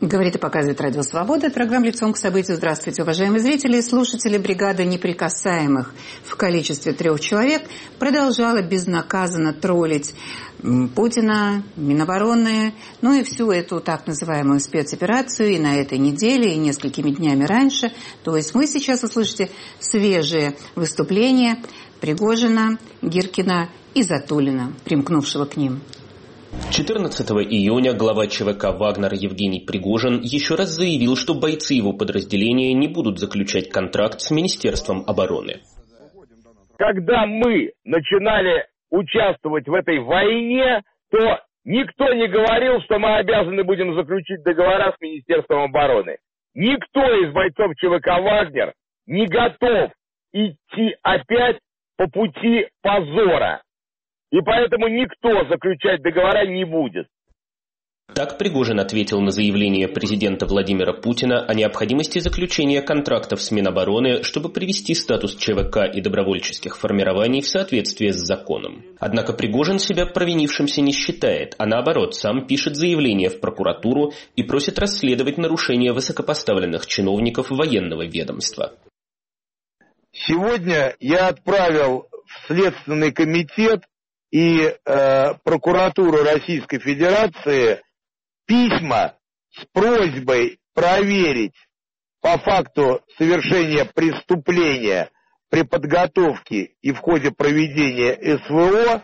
Говорит и показывает Радио Свобода. Программа «Лицом к событию». Здравствуйте, уважаемые зрители и слушатели. Бригада неприкасаемых в количестве 3 человек продолжала безнаказанно троллить Путина, Минобороны, ну и всю эту так называемую спецоперацию и на этой неделе, и несколькими днями раньше. То есть вы сейчас услышите свежие выступления Пригожина, Гиркина и Затулина, примкнувшего к ним. 14 июня глава ЧВК «Вагнер» Евгений Пригожин еще раз заявил, что бойцы его подразделения не будут заключать контракт с Министерством обороны. Когда мы начинали участвовать в этой войне, то никто не говорил, что мы обязаны будем заключить договора с Министерством обороны. Никто из бойцов ЧВК «Вагнер» не готов идти опять по пути позора. И поэтому никто заключать договора не будет. Так Пригожин ответил на заявление президента Владимира Путина о необходимости заключения контрактов с Минобороны, чтобы привести статус ЧВК и добровольческих формирований в соответствие с законом. Однако Пригожин себя провинившимся не считает, а наоборот, сам пишет заявление в прокуратуру и просит расследовать нарушения высокопоставленных чиновников военного ведомства. Сегодня я отправил в Следственный комитет и прокуратуру Российской Федерации письма с просьбой проверить по факту совершения преступления при подготовке и в ходе проведения СВО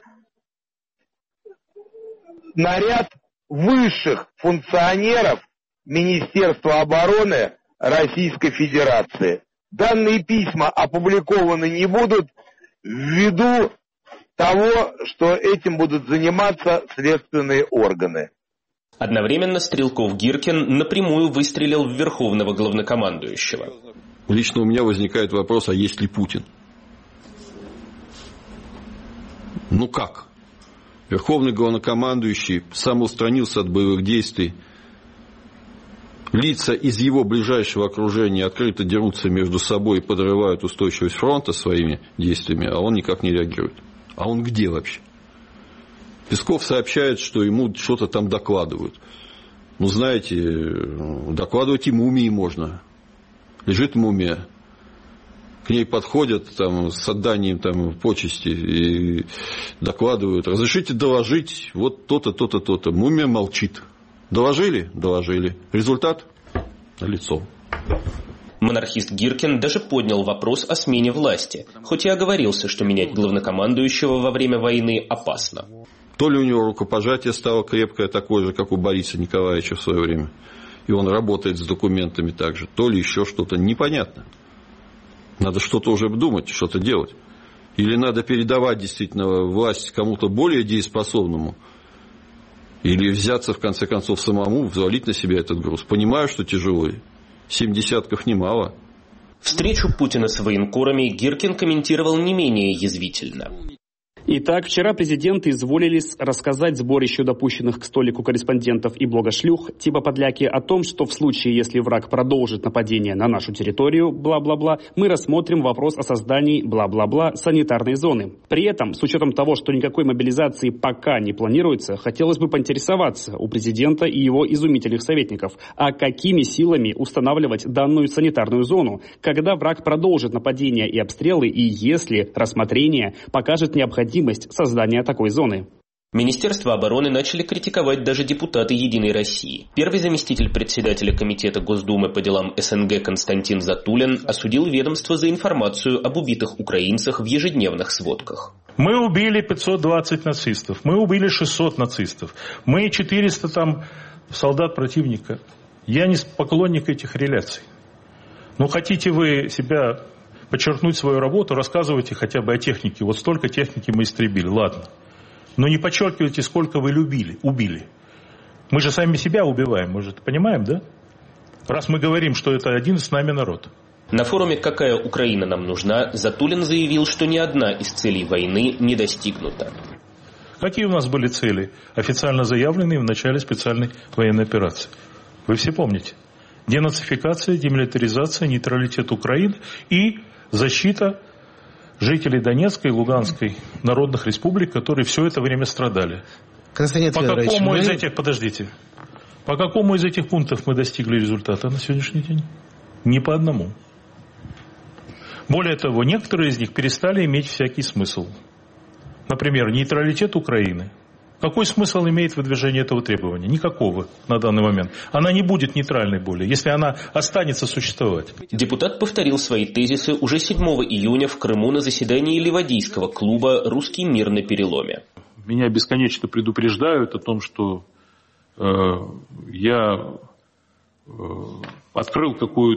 наряд высших функционеров Министерства обороны Российской Федерации. Данные письма опубликованы не будут ввиду того, что этим будут заниматься следственные органы. Одновременно Стрелков-Гиркин напрямую выстрелил в верховного главнокомандующего. Лично у меня возникает вопрос, а есть ли Путин? Ну как? Верховный главнокомандующий самоустранился от боевых действий. Лица из его ближайшего окружения открыто дерутся между собой и подрывают устойчивость фронта своими действиями, а он никак не реагирует. А он где вообще? Песков сообщает, что ему что-то там докладывают. Ну, знаете, докладывать и мумии можно. Лежит мумия. К ней подходят там, с отданием там, почести и докладывают. Разрешите доложить вот то-то, то-то, то-то. Мумия молчит. Доложили? Доложили. Результат? Налицо. Монархист Гиркин даже поднял вопрос о смене власти, хоть и оговорился, что менять главнокомандующего во время войны опасно. То ли у него рукопожатие стало крепкое, такое же, как у Бориса Николаевича в свое время, и он работает с документами так же, то ли еще что-то непонятно. Надо что-то уже думать, что-то делать. Или надо передавать действительно власть кому-то более дееспособному, или взяться в конце концов самому, взвалить на себя этот груз. Понимаю, что тяжело. 7 десятков немало. Встречу Путина с военкорами Гиркин комментировал не менее язвительно. Итак, вчера президенты изволились рассказать сборищу допущенных к столику корреспондентов и блогошлюх типа подляки о том, что в случае, если враг продолжит нападение на нашу территорию, бла-бла-бла, мы рассмотрим вопрос о создании, бла-бла-бла, санитарной зоны. При этом, с учетом того, что никакой мобилизации пока не планируется, хотелось бы поинтересоваться у президента и его изумительных советников, а какими силами устанавливать данную санитарную зону, когда враг продолжит нападение и обстрелы, и если рассмотрение покажет необходимость создания такой зоны. Министерство обороны начали критиковать даже депутаты «Единой России». Первый заместитель председателя Комитета Госдумы по делам СНГ Константин Затулин осудил ведомство за информацию об убитых украинцах в ежедневных сводках. Мы убили 520 нацистов, мы убили 600 нацистов, мы 400 там солдат противника. Я не поклонник этих реляций. Ну, хотите вы себя подчеркнуть свою работу, рассказывайте хотя бы о технике. Вот столько техники мы истребили, ладно. Но не подчеркивайте, сколько вы убили. Мы же сами себя убиваем, мы же это понимаем, да? Раз мы говорим, что это один с нами народ. На форуме «Какая Украина нам нужна» Затулин заявил, что ни одна из целей войны не достигнута. Какие у нас были цели, официально заявленные в начале специальной военной операции? Вы все помните. Денацификация, демилитаризация, нейтралитет Украины и защита жителей Донецкой и Луганской народных республик, которые все это время страдали. Константин по Федорович, какому из этих, подождите, По какому из этих пунктов мы достигли результата на сегодняшний день? Ни по одному. Более того, некоторые из них перестали иметь всякий смысл. Например, нейтралитет Украины. Какой смысл имеет выдвижение этого требования? Никакого на данный момент. Она не будет нейтральной более, если она останется существовать. Депутат повторил свои тезисы уже 7 июня в Крыму на заседании Ливадийского клуба «Русский мир на переломе». Меня бесконечно предупреждают о том, что я открыл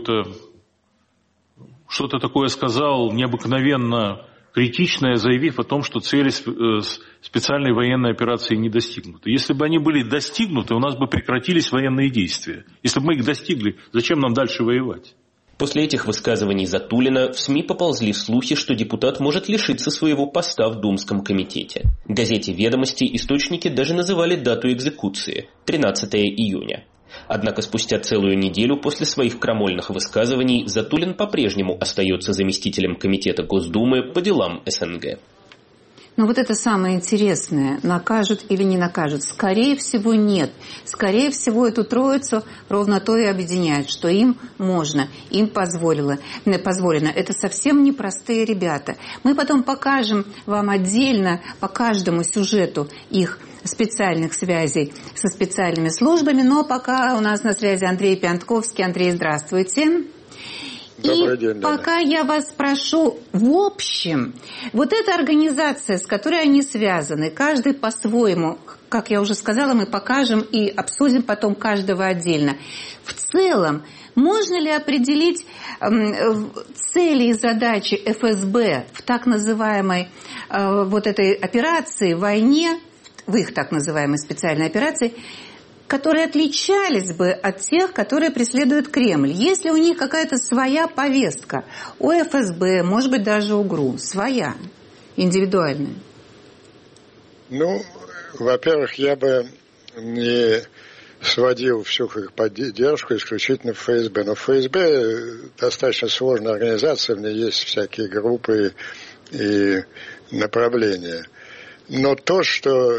что-то такое сказал необыкновенно критичное, заявив о том, что цели специальной военной операции не достигнуты. Если бы они были достигнуты, у нас бы прекратились военные действия. Если бы мы их достигли, зачем нам дальше воевать? После этих высказываний Затулина в СМИ поползли слухи, что депутат может лишиться своего поста в Думском комитете. В газете «Ведомости» источники даже называли дату экзекуции – 13 июня. Однако спустя целую неделю после своих крамольных высказываний Затулин по-прежнему остается заместителем Комитета Госдумы по делам СНГ. Но вот это самое интересное, накажут или не накажут. Скорее всего, нет. Скорее всего, эту троицу ровно то и объединяет, что им можно, им позволено. Это совсем непростые ребята. Мы потом покажем вам отдельно по каждому сюжету их специальных связей со специальными службами, но пока у нас на связи Андрей Пиантковский. Андрей, здравствуйте. Добрый день, пока я вас прошу, в общем, вот эта организация, с которой они связаны, каждый по-своему, как я уже сказала, мы покажем и обсудим потом каждого отдельно. В целом, можно ли определить цели и задачи ФСБ в так называемой вот этой операции, войне, в их так называемой специальной операции, которые отличались бы от тех, которые преследует Кремль? Есть ли у них какая-то своя повестка? У ФСБ, может быть, даже у ГРУ. Своя, индивидуальная. Ну, во-первых, я бы не сводил всю их поддержку исключительно в ФСБ. Но ФСБ достаточно сложная организация, в ней есть всякие группы и направления. Но то, что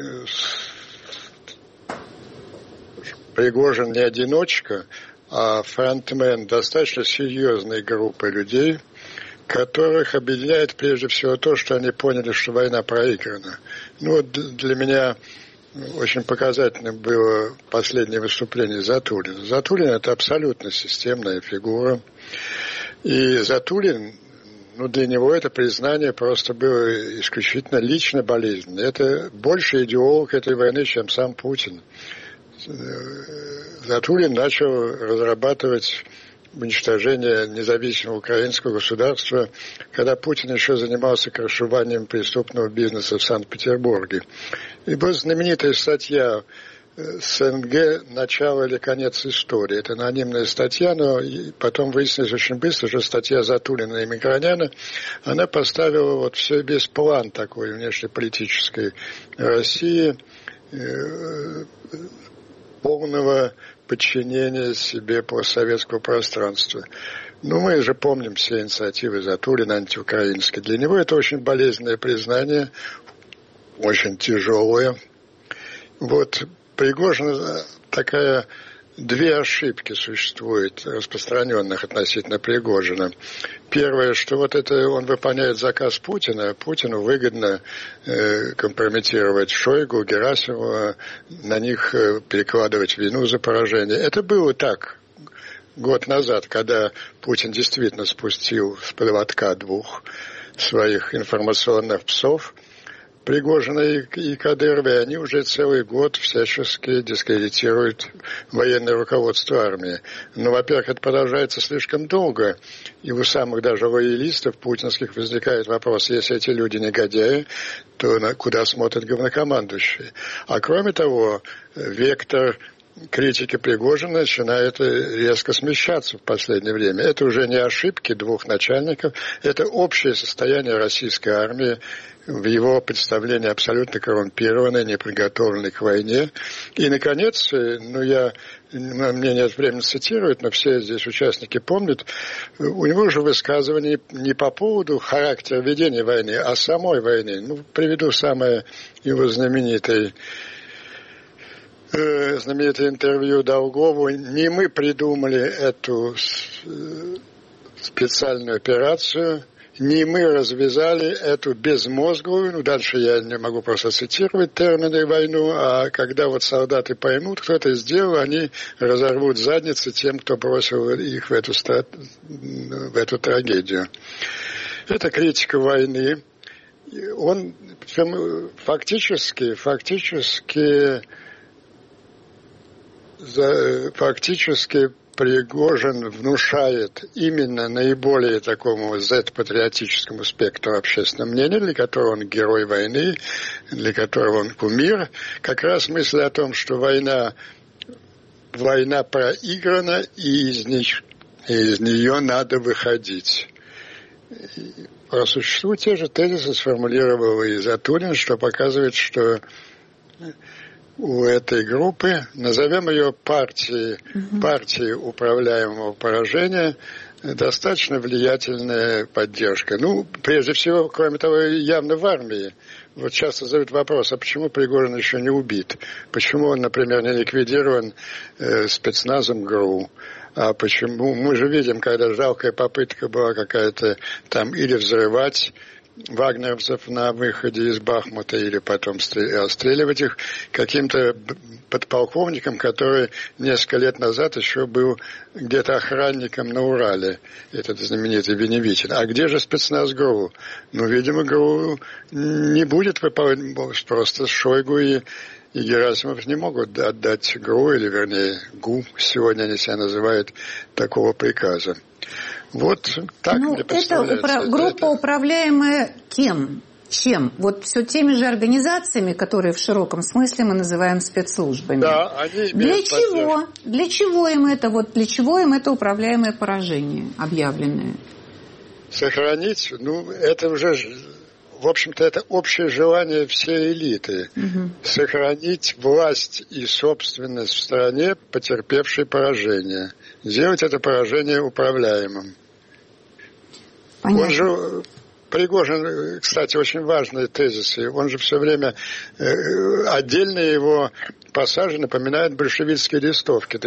Пригожин не одиночка, а фронтмен достаточно серьезной группы людей, которых объединяет прежде всего то, что они поняли, что война проиграна. Ну вот для меня очень показательным было последнее выступление Затулина. Затулин – это абсолютно системная фигура. И Затулин, для него это признание просто было исключительно лично болезненно. Это больше идеолог этой войны, чем сам Путин. Затулин начал разрабатывать уничтожение независимого украинского государства, когда Путин еще занимался крышеванием преступного бизнеса в Санкт-Петербурге. И была знаменитая статья «СНГ. Начало или конец истории». Это анонимная статья, но потом выяснилось очень быстро, что статья Затулина и Микроняна, она поставила весь план такой внешнеполитической России, полного подчинения себе постсоветского пространства. Мы же помним все инициативы Затулина антиукраинские. Для него это очень болезненное признание, очень тяжелое. Пригожин две ошибки существуют, распространенных относительно Пригожина. Первое, что это он выполняет заказ Путина. Путину выгодно компрометировать Шойгу, Герасимова, на них перекладывать вину за поражение. Это было так год назад, когда Путин действительно спустил с поводка двух своих информационных псов, Пригожина и Кадырова, и они уже целый год всячески дискредитируют военное руководство армии. Но, во-первых, это продолжается слишком долго, и у самых даже лоялистов путинских возникает вопрос, если эти люди негодяи, то куда смотрят главнокомандующие? А кроме того, вектор критики Пригожина начинает резко смещаться в последнее время. Это уже не ошибки двух начальников, это общее состояние российской армии, в его представлении абсолютно коррумпированной, неприготовленной к войне. И, наконец, мне нет времени цитировать, но все здесь участники помнят, у него уже высказывание не по поводу характера ведения войны, а самой войны. Приведу самое его знаменитое знаменитое интервью Долгову, не мы придумали эту специальную операцию, не мы развязали эту безмозглую, дальше я не могу просто цитировать термины войну, а когда вот солдаты поймут, кто это сделал, они разорвут задницы тем, кто бросил их в эту трагедию. Это критика войны. Он фактически Пригожин внушает именно наиболее такому Z-патриотическому спектру общественного мнения, для которого он герой войны, для которого он кумир, как раз мысль о том, что война проиграна, и из нее надо выходить. По существу те же тезисы сформулировал и Затулин, что показывает, что у этой группы, назовем ее партией управляемого поражения, достаточно влиятельная поддержка. Прежде всего, кроме того, явно в армии. Вот часто задают вопрос, а почему Пригожин еще не убит? Почему он, например, не ликвидирован спецназом ГРУ? А почему? Мы же видим, когда жалкая попытка была какая-то там или взрывать вагнеровцев на выходе из Бахмута, или потом расстреливать их, каким-то подполковником, который несколько лет назад еще был где-то охранником на Урале, этот знаменитый Веневитин. А где же спецназ ГРУ? Видимо, ГРУ не будет выполнять, просто Шойгу и Герасимов не могут отдать ГРУ, или вернее ГУ, сегодня они себя называют, такого приказа. Вот так мне представляется. Это группа, управляемая кем? Чем? Вот все теми же организациями, которые в широком смысле мы называем спецслужбами. Да, они для чего? Для чего им это? Вот для чего им это управляемое поражение объявленное? Сохранить? Это уже, в общем-то, это общее желание всей элиты. Сохранить власть и собственность в стране, потерпевшей поражение. Сделать это поражение управляемым. Понятно. Он же, Пригожин, кстати, очень важные тезисы. Он же все время, отдельные его пассажи напоминают большевистские листовки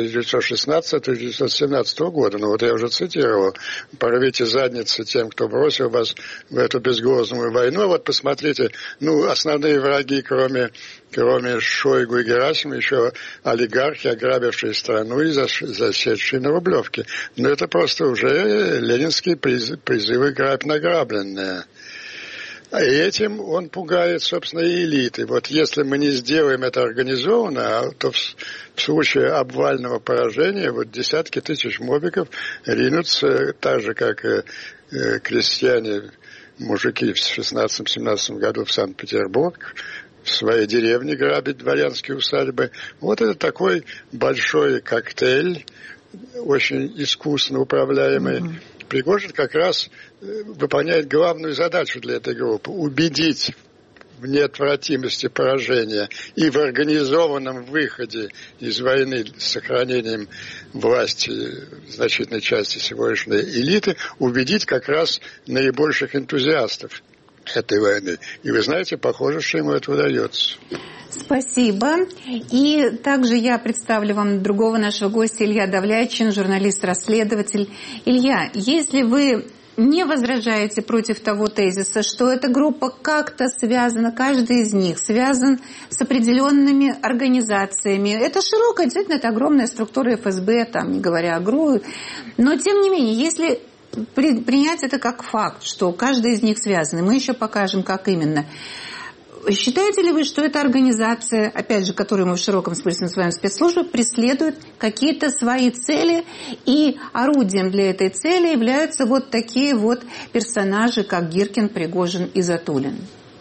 1916-1917 года. Я уже цитировал. «Порвите задницы тем, кто бросил вас в эту безглазную войну». Вот посмотрите, основные враги, кроме Шойгу и Герасимова, еще олигархи, ограбившие страну и засевшие на Рублевке. Но это просто уже ленинские призывы «грабь награбленное». И этим он пугает, собственно, и элиты. Вот если мы не сделаем это организованно, то в случае обвального поражения десятки тысяч мобиков ринутся, так же, как крестьяне, мужики в 16-17 году в Санкт-Петербург, в своей деревне грабить дворянские усадьбы. Вот это такой большой коктейль, очень искусно управляемый. Пригожин как раз выполняет главную задачу для этой группы – убедить в неотвратимости поражения и в организованном выходе из войны с сохранением власти значительной части сегодняшней элиты, убедить как раз наибольших энтузиастов этой войны. И вы знаете, похоже, что ему это удается. Спасибо. И также я представлю вам другого нашего гостя, Илья Давляйчин, журналист-расследователь. Илья, если вы не возражаете против того тезиса, что эта группа как-то связана, каждый из них связан с определенными организациями. Это широкая, действительно, это огромная структура ФСБ, там, не говоря о ГРУ. Но, тем не менее, если принять это как факт, что каждый из них связан, и мы еще покажем, как именно. Считаете ли вы, что эта организация, опять же, которую мы в широком смысле называем спецслужбой, преследует какие-то свои цели, и орудием для этой цели являются вот такие вот персонажи, как Гиркин, Пригожин и Затулин?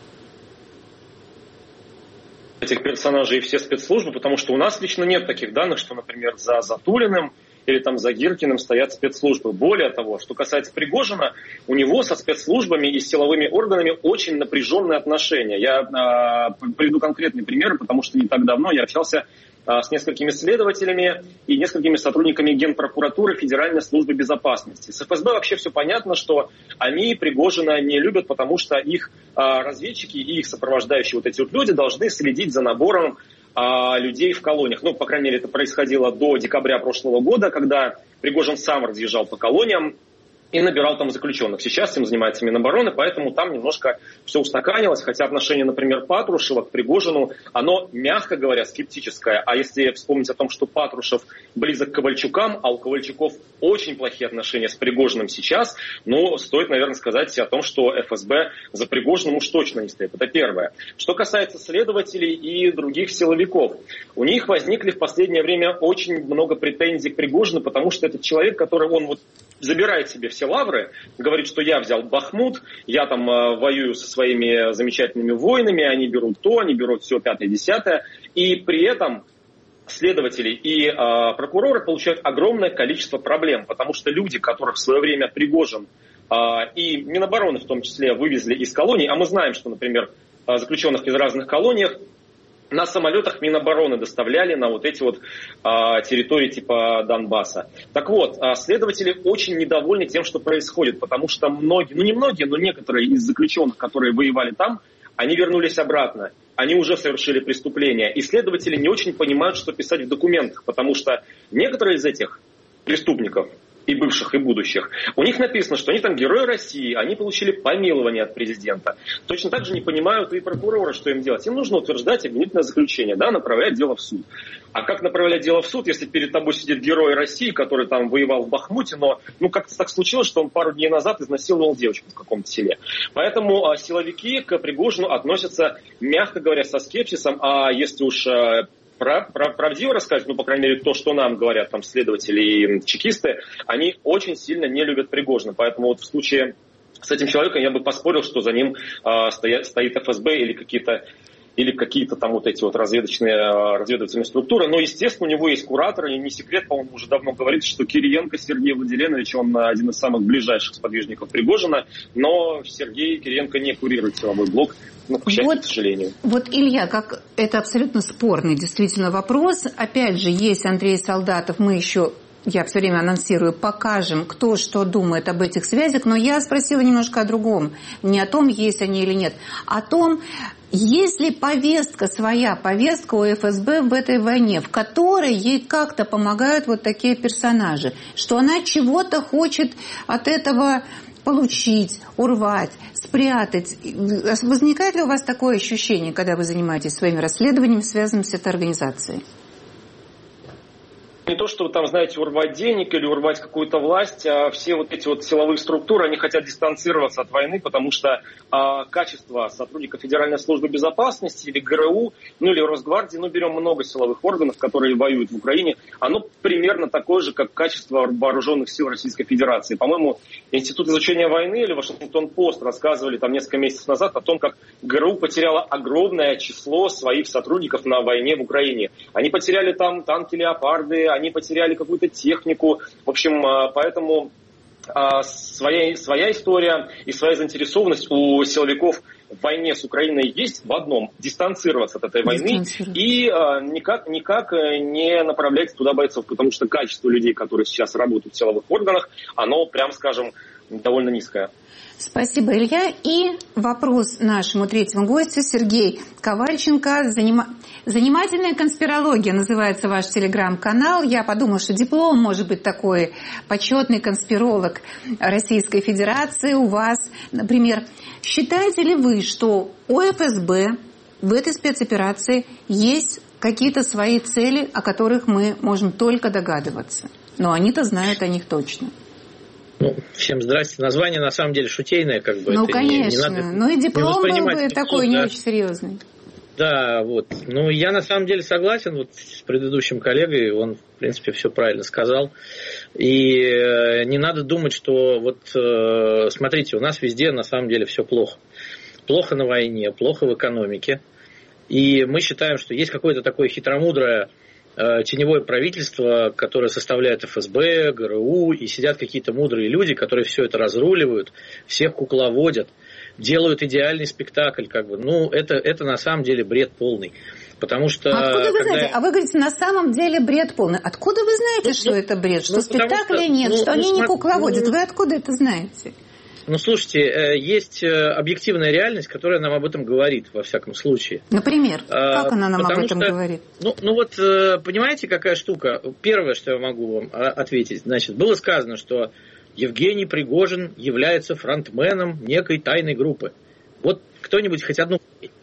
Этих персонажей и все спецслужбы, потому что у нас лично нет таких данных, что, например, за Затулиным или там за Гиркиным стоят спецслужбы. Более того, что касается Пригожина, у него со спецслужбами и с силовыми органами очень напряженные отношения. Я приведу конкретные примеры, потому что не так давно я общался с несколькими следователями и несколькими сотрудниками Генпрокуратуры Федеральной службы безопасности. С ФСБ вообще все понятно, что они Пригожина не любят, потому что их разведчики и их сопровождающие вот эти вот люди должны следить за набором людей в колониях. Ну, по крайней мере, это происходило до декабря прошлого года, когда Пригожин сам разъезжал по колониям и набирал там заключенных. Сейчас этим занимается Минобороны, поэтому там немножко все устаканилось, хотя отношение, например, Патрушева к Пригожину, оно, мягко говоря, скептическое. А если вспомнить о том, что Патрушев близок к Ковальчукам, а у Ковальчуков очень плохие отношения с Пригожиным сейчас, ну, стоит, наверное, сказать о том, что ФСБ за Пригожиным уж точно не стоит. Это первое. Что касается следователей и других силовиков, у них возникли в последнее время очень много претензий к Пригожину, потому что это человек, который он вот забирает себе все лавры, говорит, что я взял Бахмут, я там воюю со своими замечательными воинами, они берут то, они берут все 5-10, и при этом следователи и прокуроры получают огромное количество проблем, потому что люди, которых в свое время Пригожин и Минобороны в том числе вывезли из колоний, а мы знаем, что, например, заключенных из разных колоний на самолетах Минобороны доставляли на вот эти вот территории типа Донбасса. Так вот, следователи очень недовольны тем, что происходит, потому что многие, ну не многие, но некоторые из заключенных, которые воевали там, они вернулись обратно, они уже совершили преступления. И следователи не очень понимают, что писать в документах, потому что некоторые из этих преступников, и бывших, и будущих, у них написано, что они там герои России, они получили помилование от президента. Точно так же не понимают и прокуроры, что им делать. Им нужно утверждать обвинительное заключение, да, направлять дело в суд. А как направлять дело в суд, если перед тобой сидит герой России, который там воевал в Бахмуте, но ну как-то так случилось, что он пару дней назад изнасиловал девочку в каком-то селе. Поэтому силовики к Пригожину относятся, мягко говоря, со скепсисом, а если уж правдиво рассказать, ну, по крайней мере, то, что нам говорят там следователи и чекисты, они очень сильно не любят Пригожина. Поэтому вот в случае с этим человеком я бы поспорил, что за ним стоит ФСБ или какие-то там вот эти вот разведывательные структуры. Но, естественно, у него есть куратор, и не секрет, по-моему, уже давно говорит, что Кириенко Сергей Владиленович, он один из самых ближайших сподвижников Пригожина, но Сергей Кириенко не курирует силовой блок. Ну, к счастью, к сожалению. Вот, Илья, как это абсолютно спорный действительно вопрос. Опять же, есть Андрей Солдатов, я все время анонсирую, покажем, кто что думает об этих связях, но я спросила немножко о другом. Не о том, есть они или нет, а о том, есть ли своя повестка у ФСБ в этой войне, в которой ей как-то помогают вот такие персонажи, что она чего-то хочет от этого получить, урвать, спрятать. Возникает ли у вас такое ощущение, когда вы занимаетесь своими расследованиями, связанными с этой организацией? Не то, что там, знаете, урвать денег или урвать какую-то власть, а все вот эти вот силовые структуры, они хотят дистанцироваться от войны, потому что качество сотрудников Федеральной службы безопасности или ГРУ, ну или Росгвардии, берем много силовых органов, которые воюют в Украине, оно примерно такое же, как качество вооруженных сил Российской Федерации. По-моему, Институт изучения войны или Вашингтон-Пост рассказывали там несколько месяцев назад о том, как ГРУ потеряло огромное число своих сотрудников на войне в Украине. Они потеряли там танки «Леопарды», они потеряли какую-то технику. В общем, поэтому своя история и своя заинтересованность у силовиков в войне с Украиной есть в одном – дистанцироваться от этой войны и никак не направлять туда бойцов, потому что качество людей, которые сейчас работают в силовых органах, оно, прям скажем, довольно низкое. Спасибо, Илья. И вопрос нашему третьему гостю, Сергей Ковальченко. «Занимательная конспирология» называется ваш телеграм-канал. Я подумала, что диплом, может быть, такой почетный конспиролог Российской Федерации у вас. Например, считаете ли вы, что у ФСБ в этой спецоперации есть какие-то свои цели, о которых мы можем только догадываться? Но они-то знают о них точно. Всем здрасте. Название на самом деле шутейное, как бы. Ну, это конечно. Не надо, и диплом был бы такой не очень серьезный. Да, вот. Я на самом деле согласен с предыдущим коллегой, он, в принципе, все правильно сказал. И не надо думать, что смотрите, у нас везде на самом деле все плохо. Плохо на войне, плохо в экономике. И мы считаем, что есть какое-то такое хитромудрое теневое правительство, которое составляет ФСБ, ГРУ, и сидят какие-то мудрые люди, которые все это разруливают, всех кукловодят, делают идеальный спектакль. Это на самом деле бред полный. Потому что... Откуда вы знаете? А вы говорите, на самом деле бред полный. Откуда вы знаете, что это бред? Что спектакля нет, что они не кукловодят? Вы откуда это знаете? Ну, слушайте, есть объективная реальность, которая нам об этом говорит, во всяком случае. Например, как она нам об этом говорит? Ну вот, понимаете, какая штука? Первое, что я могу вам ответить. Значит, было сказано, что Евгений Пригожин является фронтменом некой тайной группы. Вот кто-нибудь хоть одну...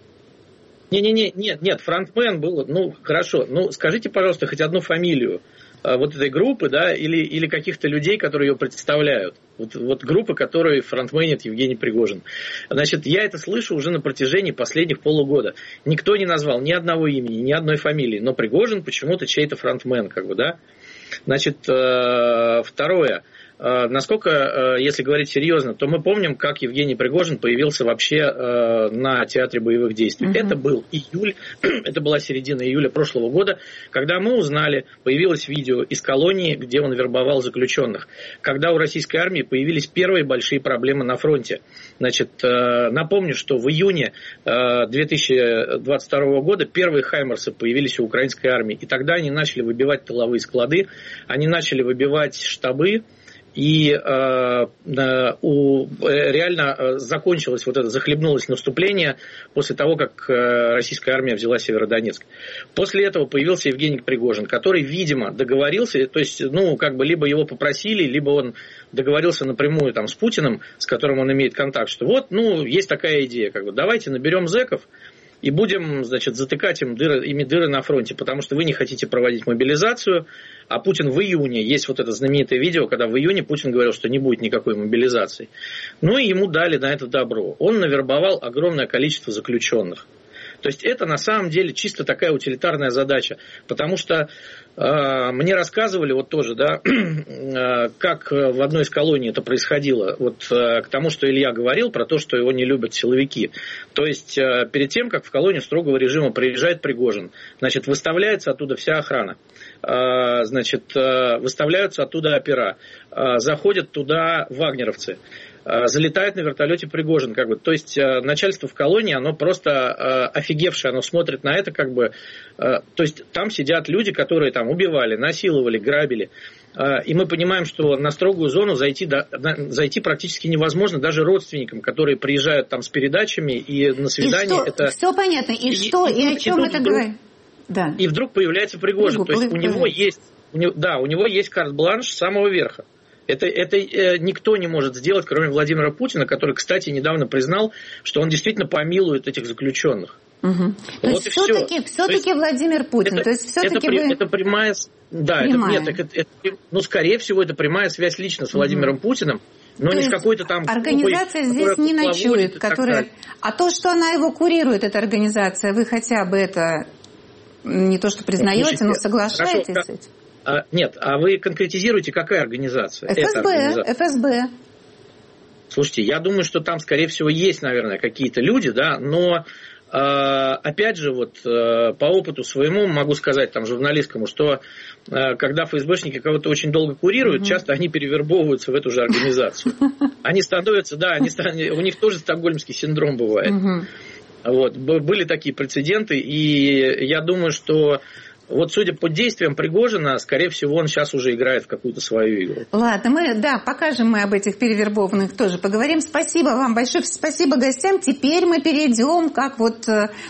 Нет, фронтмен был, ну, хорошо. Ну, скажите, пожалуйста, хоть одну фамилию вот этой группы, да, или каких-то людей, которые ее представляют. Вот группы, которые фронтменит Евгений Пригожин. Значит, я это слышу уже на протяжении последних полугода. Никто не назвал ни одного имени, ни одной фамилии, но Пригожин почему-то чей-то фронтмен, как бы, да. Значит, второе. Насколько, если говорить серьезно, то мы помним, как Евгений Пригожин появился вообще на театре боевых действий. Это был июль, это была середина июля прошлого года, когда мы узнали, появилось видео из колонии, где он вербовал заключенных. Когда у российской армии появились первые большие проблемы на фронте. Значит, напомню, что в июне 2022 года первые хаймерсы появились у украинской армии. И тогда они начали выбивать тыловые склады, они начали выбивать штабы. И реально закончилось вот это, захлебнулось наступление после того, как российская армия взяла Северодонецк. После этого появился Евгений Пригожин, который, видимо, договорился, то есть, ну, как бы либо его попросили, либо он договорился напрямую там с Путиным, с которым он имеет контакт, что вот, ну, есть такая идея, как бы, давайте наберем зэков и будем, значит, затыкать ими дыры на фронте, потому что вы не хотите проводить мобилизацию, а Путин в июне, есть вот это знаменитое видео, когда в июне Путин говорил, что не будет никакой мобилизации. Ну и ему дали на это добро. Он навербовал огромное количество заключенных. То есть это на самом деле чисто такая утилитарная задача, потому что мне рассказывали вот тоже, да, как в одной из колоний это происходило, вот к тому, что Илья говорил про то, что его не любят силовики. То есть перед тем, как в колонию строгого режима приезжает Пригожин, значит, выставляется оттуда вся охрана, значит, выставляются оттуда опера, заходят туда вагнеровцы. Залетает на вертолете Пригожин, как бы, то есть начальство в колонии, оно просто офигевшее, оно смотрит на это, как бы, то есть там сидят люди, которые там убивали, насиловали, грабили, и мы понимаем, что на строгую зону зайти практически невозможно даже родственникам, которые приезжают там с передачами и на свидание. Это... Все понятно, и о чем это говорит? Да. И вдруг появляется Пригожин, то есть у него есть карт-бланш с самого верха. Это никто не может сделать, кроме Владимира Путина, который, кстати, недавно признал, что он действительно помилует этих заключенных. Угу. То есть все-таки Владимир Путин. Это прямая... Да, прямая. Скорее всего, это прямая связь лично с Владимиром Путиным. Но не с какой-то там... Организация здесь не ночует, которая... А то, что она его курирует, эта организация, вы хотя бы это не то что признаете, но соглашаетесь с этим? Нет, а вы конкретизируете, какая организация? ФСБ. Слушайте, я думаю, что там, скорее всего, есть, наверное, какие-то люди, да, но, опять же, вот по опыту своему могу сказать, там, журналистскому, что когда ФСБшники кого-то очень долго курируют, часто они перевербовываются в эту же организацию. Они становятся, у них тоже стокгольмский синдром бывает. Вот, были такие прецеденты, и я думаю, что вот судя по действиям Пригожина, скорее всего, он сейчас уже играет в какую-то свою игру. Ладно, покажем мы об этих перевербованных тоже поговорим. Спасибо вам большое, спасибо гостям. Теперь мы перейдем как вот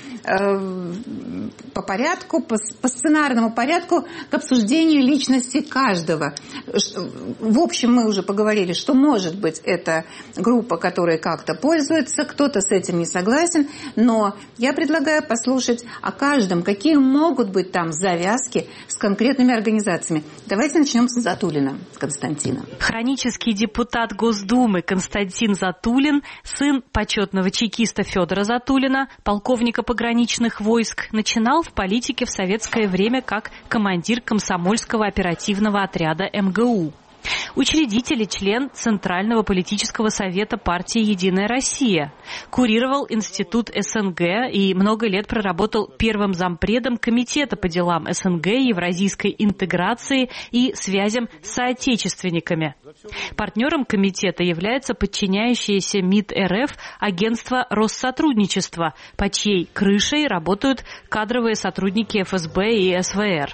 по порядку, по сценарному порядку к обсуждению личности каждого. В общем, мы уже поговорили, что может быть это группа, которая как-то пользуется, кто-то с этим не согласен, но я предлагаю послушать о каждом, какие могут быть там завязки с конкретными организациями. Давайте начнем с Затулина Константина. Хронический депутат Госдумы Константин Затулин, сын почетного чекиста Федора Затулина, полковника пограничных войск, начинал в политике в советское время как командир комсомольского оперативного отряда МГУ. Учредитель и член Центрального политического совета партии «Единая Россия». Курировал институт СНГ и много лет проработал первым зампредом Комитета по делам СНГ, евразийской интеграции и связям с соотечественниками. Партнером комитета является подчиняющееся МИД РФ агентство Россотрудничества, под чьей крышей работают кадровые сотрудники ФСБ и СВР.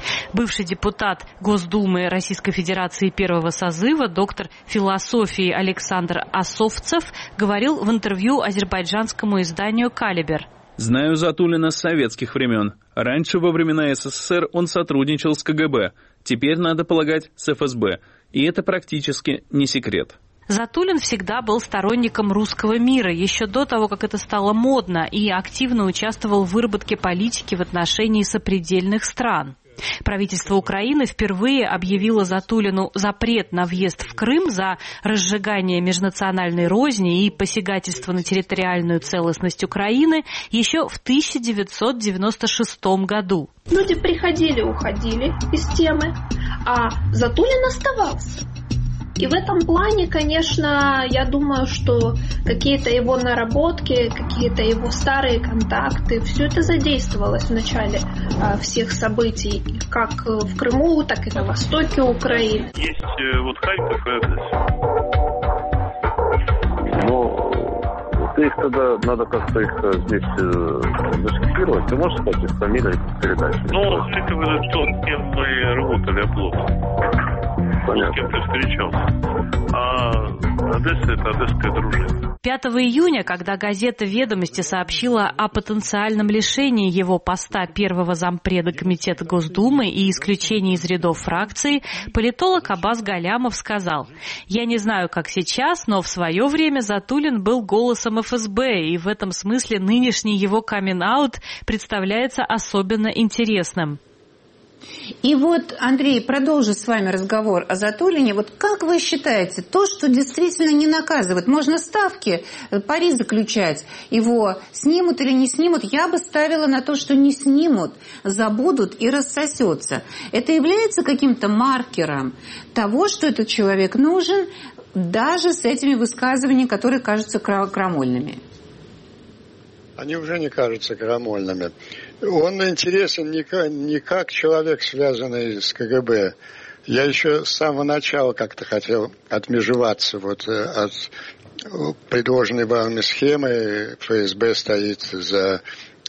Бывший депутат Госдумы Российской Федерации первого созыва, доктор философии Александр Осовцев, говорил в интервью азербайджанскому изданию «Калибер». Знаю Затулина с советских времен. Раньше, во времена СССР, он сотрудничал с КГБ. Теперь, надо полагать, с ФСБ. И это практически не секрет. Затулин всегда был сторонником русского мира, еще до того, как это стало модно, и активно участвовал в выработке политики в отношении сопредельных стран. Правительство Украины впервые объявило Затулину запрет на въезд в Крым за разжигание межнациональной розни и посягательство на территориальную целостность Украины еще в 1996 году. Люди приходили, уходили из темы, а Затулин оставался. И в этом плане, конечно, я думаю, что какие-то его наработки, какие-то его старые контакты, все это задействовалось в начале всех событий, как в Крыму, так и на востоке Украины. Есть вот Харьков и Одесса. Ну, их тогда надо как-то их здесь зафиксировать. Ты можешь сказать их фамилии передачи? Ну, это вы с кем мы работали, оплот. С кем ты встречался. А Одесса — это одесская дружина. 5 июня, когда газета «Ведомости» сообщила о потенциальном лишении его поста первого зампреда Комитета Госдумы и исключении из рядов фракции, политолог Аббас Галямов сказал: «Я не знаю, как сейчас, но в свое время Затулин был голосом ФСБ, и в этом смысле нынешний его камин-аут представляется особенно интересным». И вот, Андрей, продолжу с вами разговор о Затулине. Вот как вы считаете, то, что действительно не наказывает, можно ставки, пари заключать, его снимут или не снимут? Я бы ставила на то, что не снимут, забудут и рассосется. Это является каким-то маркером того, что этот человек нужен, даже с этими высказываниями, которые кажутся крамольными? Они уже не кажутся крамольными. Он интересен не как человек, связанный с КГБ. Я еще с самого начала как-то хотел отмежеваться от предложенной вами схемы. ФСБ стоит за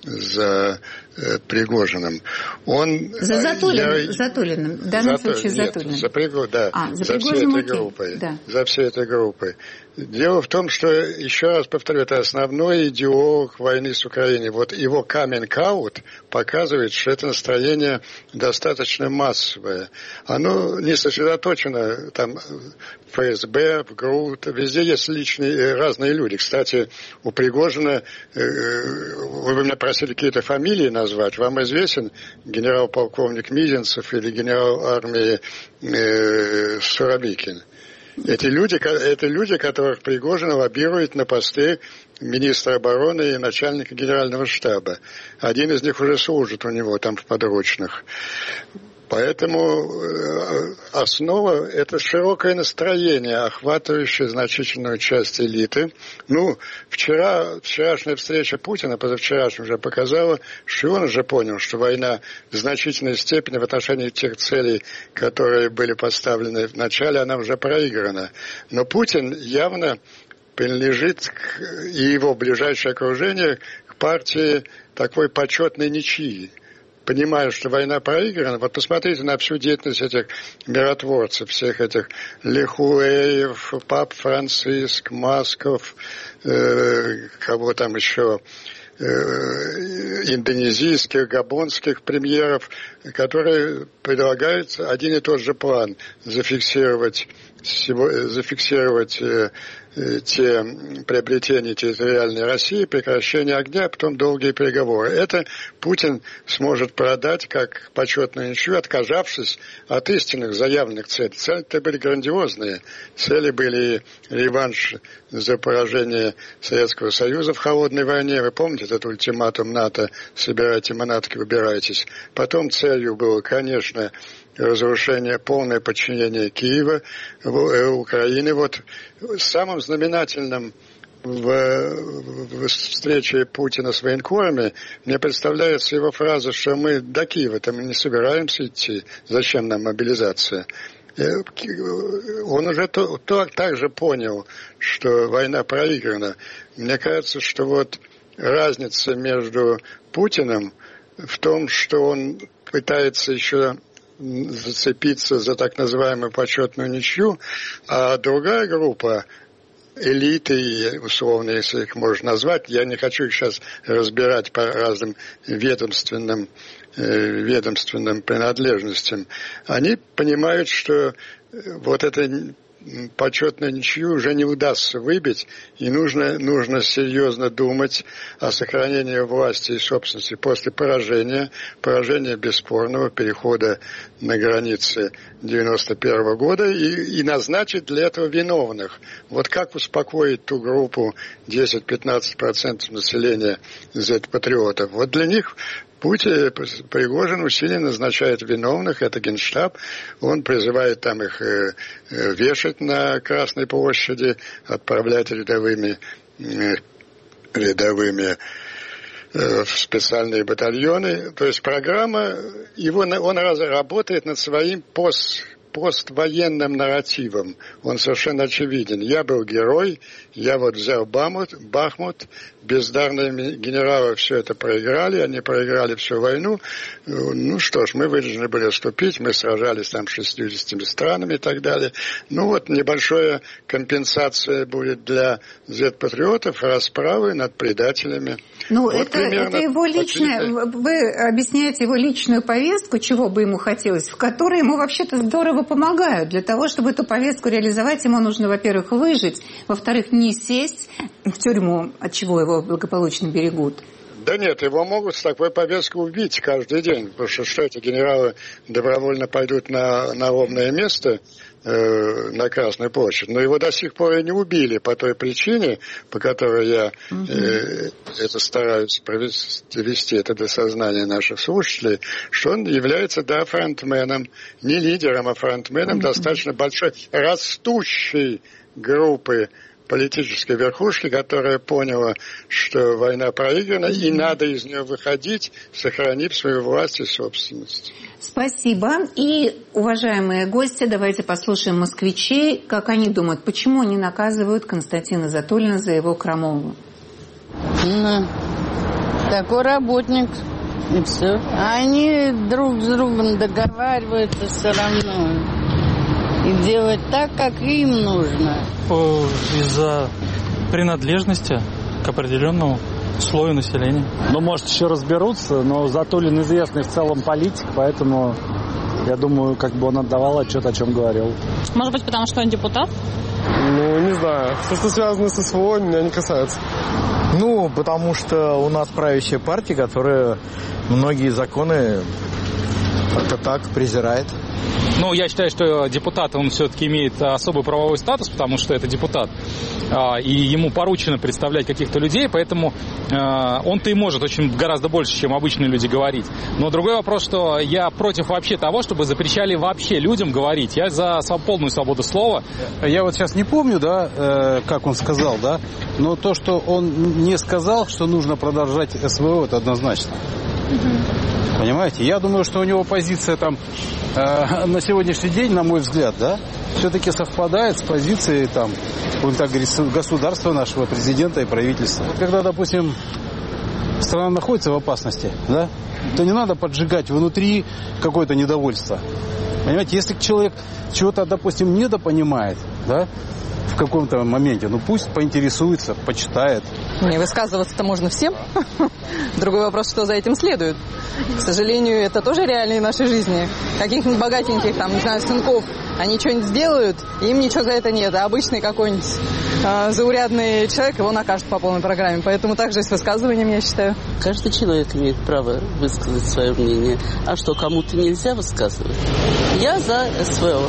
Пригожиным. За Затулиным. В данном случае Затулиным. За всей этой группой. Да. За всей этой группой. Дело в том, что, еще раз повторю, это основной идеолог войны с Украиной. Вот его каминг-аут показывает, что это настроение достаточно массовое. Оно не сосредоточено там в ФСБ, в ГРУ. Везде есть разные люди. Кстати, у Пригожина, вы меня просили какие-то фамилии назвать. Вам известен генерал-полковник Мизинцев или генерал армии Суровикин? Это люди, которых Пригожин лоббирует на посты министра обороны и начальника генерального штаба. Один из них уже служит у него там в подручных. Поэтому основа – это широкое настроение, охватывающее значительную часть элиты. Ну, вчерашняя встреча Путина, позавчерашняя, уже показала, что он уже понял, что война в значительной степени в отношении тех целей, которые были поставлены в начале, она уже проиграна. Но Путин явно принадлежит, и его ближайшее окружение, к партии такой почетной ничьи. Понимая, что война проиграна, вот посмотрите на всю деятельность этих миротворцев, всех этих Лихуэев, Пап Франциск, Масков, кого там еще, индонезийских, габонских премьеров, которые предлагают один и тот же план – зафиксировать те приобретения территориальной России, прекращение огня, а потом долгие переговоры. Это Путин сможет продать как почетную ничью, отказавшись от истинных заявленных целей. Цели-то были грандиозные. Цели были реванш за поражение Советского Союза в холодной войне. Вы помните этот ультиматум НАТО «собирайте манатки, убирайтесь». Потом целью было, конечно, разрушение, полное подчинение Киева, Украины. Вот самым знаменательным в встрече Путина с военкорами мне представляется его фраза, что мы до Киева-то мы не собираемся идти, зачем нам мобилизация. Он уже также понял, что война проиграна. Мне кажется, что вот разница между Путиным в том, что он пытается еще зацепиться за так называемую почетную ничью, а другая группа, элиты, условно, если их можно назвать, я не хочу их сейчас разбирать по разным ведомственным принадлежностям, они понимают, что вот это почетную ничью уже не удастся выбить, и нужно серьезно думать о сохранении власти и собственности после поражения бесспорного перехода на границы 91 года и назначить для этого виновных. Вот как успокоить ту группу 10-15% населения Z-патриотов? Вот для них Пригожин усиленно назначает виновных, это Генштаб, он призывает там их вешать на Красной площади, отправлять рядовыми в специальные батальоны. То есть программа, он работает над своим поствоенным нарративом. Он совершенно очевиден. Я был герой, я вот взял Бахмут, бездарные генералы все это проиграли, они проиграли всю войну. Ну что ж, мы вынуждены были отступить, мы сражались там с 60 странами и так далее. Ну вот небольшая компенсация будет для Z-патриотов, расправы над предателями. Ну, вот это его личное, вы объясняете его личную повестку, чего бы ему хотелось, в которой ему вообще-то здорово помогают. Для того, чтобы эту повестку реализовать, ему нужно, во-первых, выжить, во-вторых, не сесть в тюрьму, от чего его благополучно берегут. Да нет, его могут с такой повесткой убить каждый день, потому что эти генералы добровольно пойдут на ровное место, на Красную площадь, но его до сих пор и не убили по той причине, по которой я это стараюсь довести это до сознания наших слушателей, что он является, да, фронтменом, не лидером, а фронтменом достаточно большой, растущей группы политической верхушки, которая поняла, что война проиграна, и надо из нее выходить, сохранив свою власть и собственность. Спасибо. И, уважаемые гости, давайте послушаем москвичей, как они думают, почему они наказывают Константина Затулина за его крамолу. Такой работник, и все. Они друг с другом договариваются все равно. И делать так, как им нужно. Из-за принадлежности к определенному слою населения. Ну, может, еще разберутся, но Затулин известный в целом политик, поэтому, я думаю, как бы он отдавал отчет, о чем говорил. Может быть, потому что он депутат? Ну, не знаю. Все, что связано со СВО, меня не касается. Ну, потому что у нас правящая партия, которая многие законы как-то так презирает. Ну, я считаю, что депутат, он все-таки имеет особый правовой статус, потому что это депутат, и ему поручено представлять каких-то людей, поэтому он-то и может очень гораздо больше, чем обычные люди, говорить. Но другой вопрос, что я против вообще того, чтобы запрещали вообще людям говорить. Я за полную свободу слова. Я вот сейчас не помню, да, как он сказал, да, но то, что он не сказал, что нужно продолжать СВО, это однозначно. Понимаете? Я думаю, что у него позиция там на сегодняшний день, на мой взгляд, да, все-таки совпадает с позицией там, будем так говорить, государства нашего, президента и правительства. Когда, допустим, страна находится в опасности, да, то не надо поджигать внутри какое-то недовольство. Понимаете, если человек чего-то, допустим, недопонимает, да, в каком-то моменте, ну пусть поинтересуется, почитает. Не высказываться-то можно всем. Другой вопрос, что за этим следует. К сожалению, это тоже реалии нашей жизни. Каких-нибудь богатеньких, там, не знаю, сынков, они что-нибудь сделают, им ничего за это нет. А обычный какой-нибудь заурядный человек его накажет по полной программе. Поэтому также и с высказыванием, я считаю. Каждый человек имеет право высказать свое мнение. А что, кому-то нельзя высказывать? Я за СВО.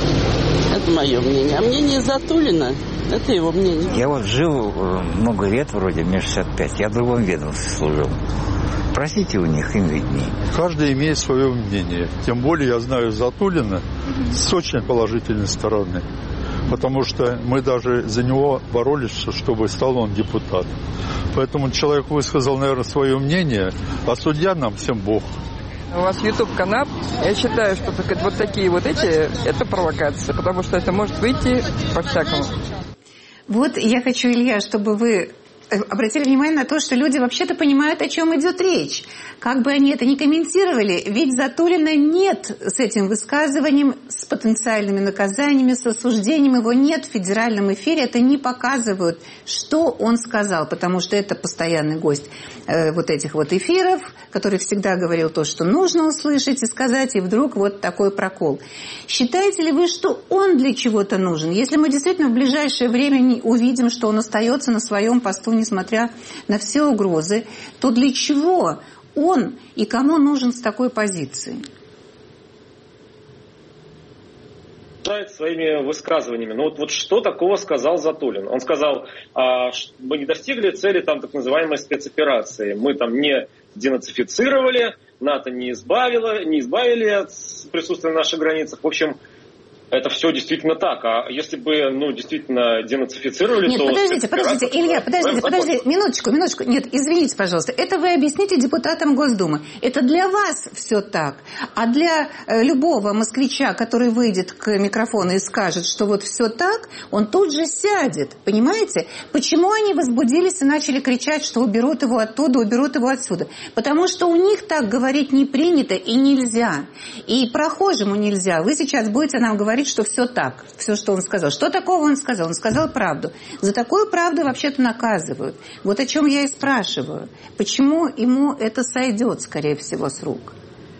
Это мое мнение. А мнение Затулина – это его мнение. Я вот жил много лет, вроде, мне 65. Я в другом ведомстве служил. Спросите у них, им виднее. Каждый имеет свое мнение. Тем более я знаю Затулина с очень положительной стороны. Потому что мы даже за него боролись, чтобы стал он депутатом. Поэтому человек высказал, наверное, свое мнение, а судья нам всем Бог. У вас YouTube-канал. Я считаю, что вот такие вот это провокация, потому что это может выйти по-всякому. Вот я хочу, Илья, чтобы вы обратили внимание на то, что люди вообще-то понимают, о чем идет речь. Как бы они это ни комментировали, ведь Затулина нет с этим высказыванием, с потенциальными наказаниями, с осуждением. Его нет в федеральном эфире. Это не показывают, что он сказал, потому что это постоянный гость вот этих вот эфиров, который всегда говорил то, что нужно услышать и сказать, и вдруг вот такой прокол. Считаете ли вы, что он для чего-то нужен? Если мы действительно в ближайшее время увидим, что он остается на своем посту, несмотря на все угрозы, то для чего он и кому нужен с такой позиции? Своими высказываниями. Ну вот что такого сказал Затулин? Он сказал, мы не достигли цели там так называемой спецоперации. Мы там не денацифицировали, НАТО не избавили от присутствия на наших границах. В общем, это все действительно так. А если бы, действительно денацифицировали, Нет, то... подождите, Илья, подождите, минуточку. Нет, извините, пожалуйста. Это вы объясните депутатам Госдумы. Это для вас все так. А для любого москвича, который выйдет к микрофону и скажет, что вот все так, он тут же сядет. Понимаете? Почему они возбудились и начали кричать, что уберут его оттуда, уберут его отсюда? Потому что у них так говорить не принято и нельзя. И прохожему нельзя. Вы сейчас будете нам говорить, что все так, все, что он сказал. Что такого он сказал? Он сказал правду. За такую правду вообще-то наказывают. Вот о чем я и спрашиваю. Почему ему это сойдет, скорее всего, с рук?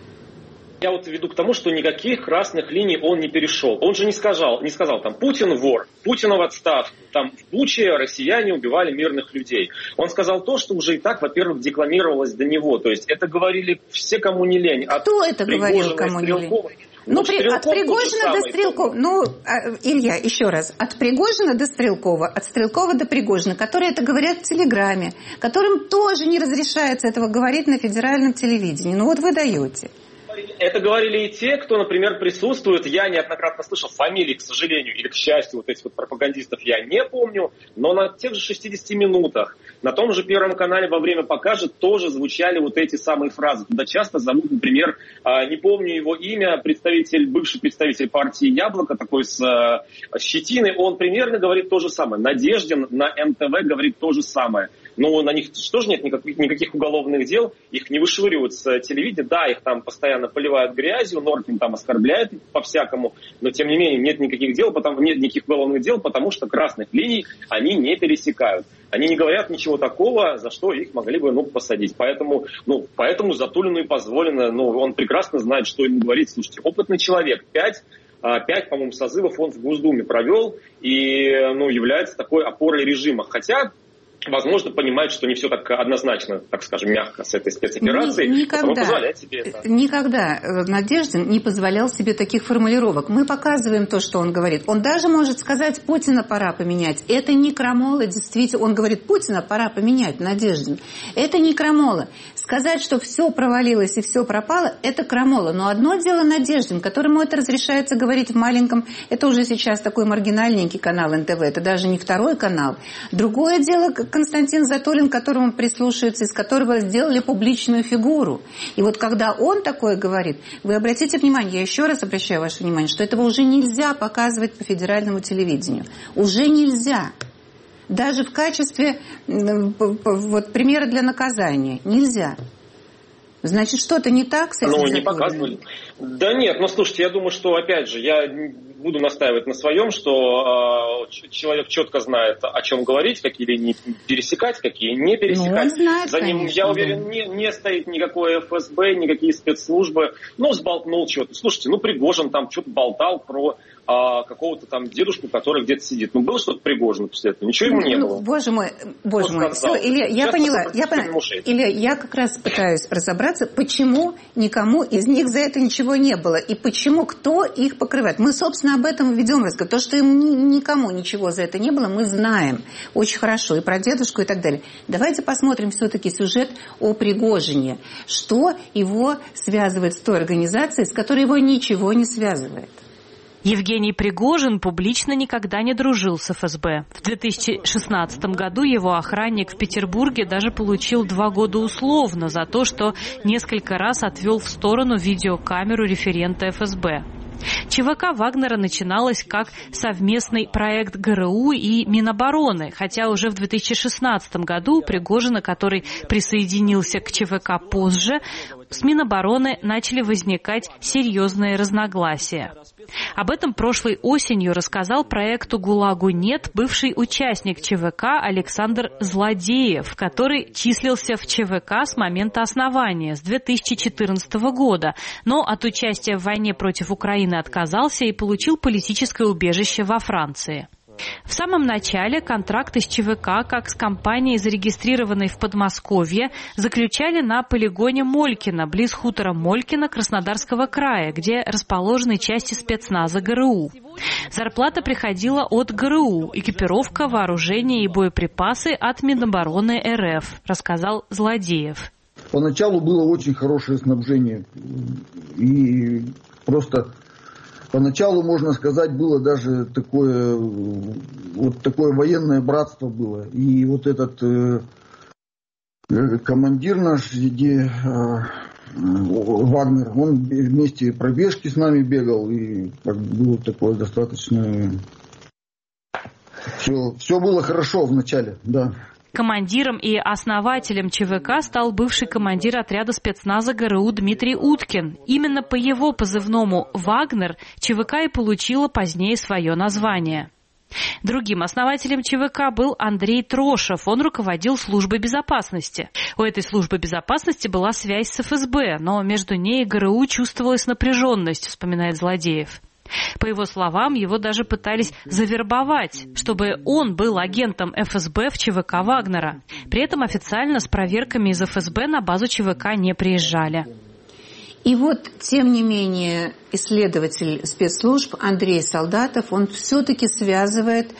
Я вот веду к тому, что никаких красных линий он не перешел. Он же не сказал там, Путин вор, Путин в отставке, там в Буче россияне убивали мирных людей. Он сказал то, что уже и так, во-первых, декламировалось до него. То есть это говорили все, кому не лень. Кто это говорил, кому не лень? От Пригожина до Стрелкова. Илья, еще раз. От Пригожина до Стрелкова, от Стрелкова до Пригожина, которые это говорят в Телеграме, которым тоже не разрешается этого говорить на федеральном телевидении. Вот вы даете. Это говорили и те, кто, например, присутствует. Я неоднократно слышал фамилии, к сожалению, или к счастью, вот этих вот пропагандистов я не помню, но на тех же 60 минутах, на том же Первом канале во время покажа тоже звучали вот эти самые фразы. Туда часто зовут, например, не помню его имя, бывший представитель партии «Яблоко», такой с щетиной, он примерно говорит то же самое. Надеждин на НТВ говорит то же самое. Но на них тоже нет никаких уголовных дел, их не вышвыривают с телевидения. Да, их там постоянно поливают грязью, Норкин там оскорбляет по-всякому, но тем не менее нет никаких уголовных дел, потому что красных линий они не пересекают. Они не говорят ничего такого, за что их могли бы посадить. Поэтому Затулину и позволено, он прекрасно знает, что ему говорить. Слушайте, опытный человек, 5, по-моему, созывов он в Госдуме провел и является такой опорой режима. Хотя возможно, понимает, что не все так однозначно, так скажем, мягко с этой спецоперацией. Никогда Надеждин не позволял себе таких формулировок. Мы показываем то, что он говорит. Он даже может сказать, Путина пора поменять. Это не крамола, действительно. Он говорит, Путина пора поменять, Надеждин. Это не крамола. Сказать, что все провалилось и все пропало, это крамола. Но одно дело Надеждин, которому это разрешается говорить в маленьком, это уже сейчас такой маргинальненький канал НТВ, это даже не второй канал. Другое дело Константин Затулин, к которому прислушиваются, из которого сделали публичную фигуру. И вот когда он такое говорит, вы обратите внимание, я еще раз обращаю ваше внимание, что этого уже нельзя показывать по федеральному телевидению. Уже нельзя. Даже в качестве примера для наказания. Нельзя. Значит, что-то не так с этим? Не показывали. Да нет, слушайте, я думаю, что, опять же, я буду настаивать на своем, что человек четко знает, о чем говорить, какие линии пересекать, какие не пересекать. Он знает, за ним, конечно, я уверен, не стоит никакое ФСБ, никакие спецслужбы. Сболтнул что-то. Слушайте, Пригожин там что-то болтал про какого-то там дедушку, который где-то сидит. Было что-то Пригожина после этого? Ничего ему не было. Боже мой. Все, Илья, я поняла. Илья, я как раз пытаюсь разобраться, почему никому из них за это ничего не было. И почему, кто их покрывает. Мы, собственно, об этом ведем разговор. То, что им никому ничего за это не было, мы знаем очень хорошо. И про дедушку, и так далее. Давайте посмотрим все-таки сюжет о Пригожине. Что его связывает с той организацией, с которой его ничего не связывает. Евгений Пригожин публично никогда не дружил с ФСБ. В 2016 году его охранник в Петербурге даже получил 2 года условно за то, что несколько раз отвел в сторону видеокамеру референта ФСБ. ЧВК Вагнера начиналась как совместный проект ГРУ и Минобороны, хотя уже в 2016 году у Пригожина, который присоединился к ЧВК позже, с Минобороны начали возникать серьезные разногласия. Об этом прошлой осенью рассказал проекту «ГУЛАГу нет» бывший участник ЧВК Александр Злодеев, который числился в ЧВК с момента основания, с 2014 года, но от участия в войне против Украины отказался и получил политическое убежище во Франции. В самом начале контракты с ЧВК, как с компанией, зарегистрированной в Подмосковье, заключали на полигоне Молькино, близ хутора Молькино Краснодарского края, где расположены части спецназа ГРУ. Зарплата приходила от ГРУ, экипировка, вооружение и боеприпасы от Минобороны РФ, рассказал Злодеев. Поначалу было очень хорошее снабжение. И просто поначалу, можно сказать, было даже такое военное братство было. И вот этот командир наш, Вагнер, он вместе пробежки с нами бегал. И было такое достаточно... Все было хорошо вначале, да. Командиром и основателем ЧВК стал бывший командир отряда спецназа ГРУ Дмитрий Уткин. Именно по его позывному «Вагнер» ЧВК и получила позднее свое название. Другим основателем ЧВК был Андрей Трошев. Он руководил службой безопасности. У этой службы безопасности была связь с ФСБ, но между ней и ГРУ чувствовалась напряженность, вспоминает Злодеев. По его словам, его даже пытались завербовать, чтобы он был агентом ФСБ в ЧВК Вагнера. При этом официально с проверками из ФСБ на базу ЧВК не приезжали. И вот, тем не менее, исследователь спецслужб Андрей Солдатов, он все-таки связывает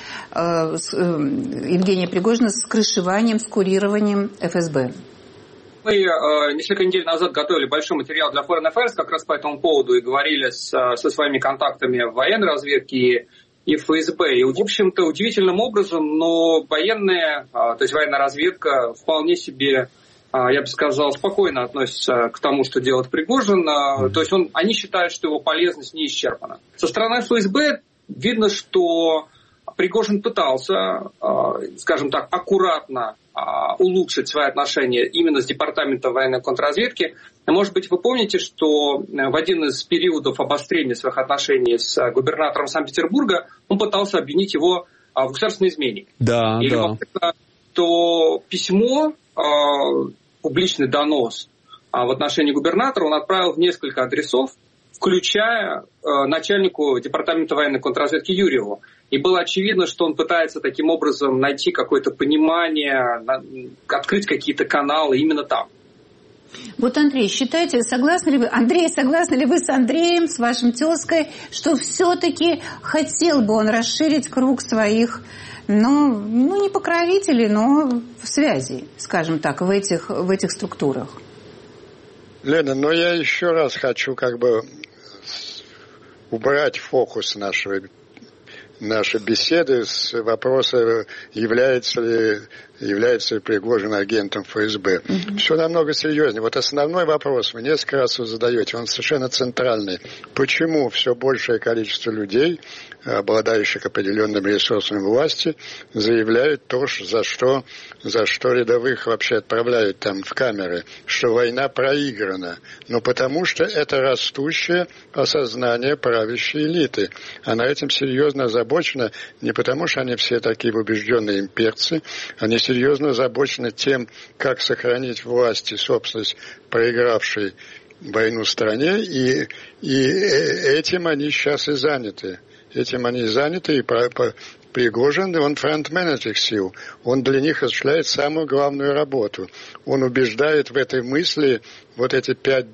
Евгения Пригожина с крышеванием, с курированием ФСБ. Мы несколько недель назад готовили большой материал для Foreign Affairs как раз по этому поводу и говорили со своими контактами в военной разведке и ФСБ. И, в общем-то, удивительным образом, но военная, то есть военная разведка вполне себе, я бы сказал, спокойно относится к тому, что делает Пригожин. То есть они считают, что его полезность не исчерпана. Со стороны ФСБ видно, что Пригожин пытался, скажем так, аккуратно улучшить свои отношения именно с департаментом военной контрразведки. Может быть, вы помните, что в один из периодов обострения своих отношений с губернатором Санкт-Петербурга он пытался обвинить его в государственной измене. Да, и да. То письмо, публичный донос в отношении губернатора он отправил в несколько адресов, включая начальнику департамента военной контрразведки Юрьеву. И было очевидно, что он пытается таким образом найти какое-то понимание, открыть какие-то каналы именно там. Вот, Андрей, согласны ли вы с Андреем, с вашим тезкой, что все-таки хотел бы он расширить круг своих, не покровителей, но связей, скажем так, в этих структурах? Лена, но я еще раз хочу убрать фокус нашей беседы с вопроса, является ли Пригожин агентом ФСБ. Все намного серьезнее. Вот основной вопрос вы несколько раз задаете, он совершенно центральный. Почему все большее количество людей, обладающих определенными ресурсами власти, заявляют то, за что рядовых вообще отправляют там в камеры, что война проиграна? Потому что это растущее осознание правящей элиты. Она этим серьезно озабочена не потому, что они все такие убежденные имперцы, они серьезно озабочены тем, как сохранить власть и собственность проигравшей войну стране, и этим они сейчас и заняты. И Пригожин, он фронтмен этих сил. Он для них осуществляет самую главную работу. Он убеждает в этой мысли вот эти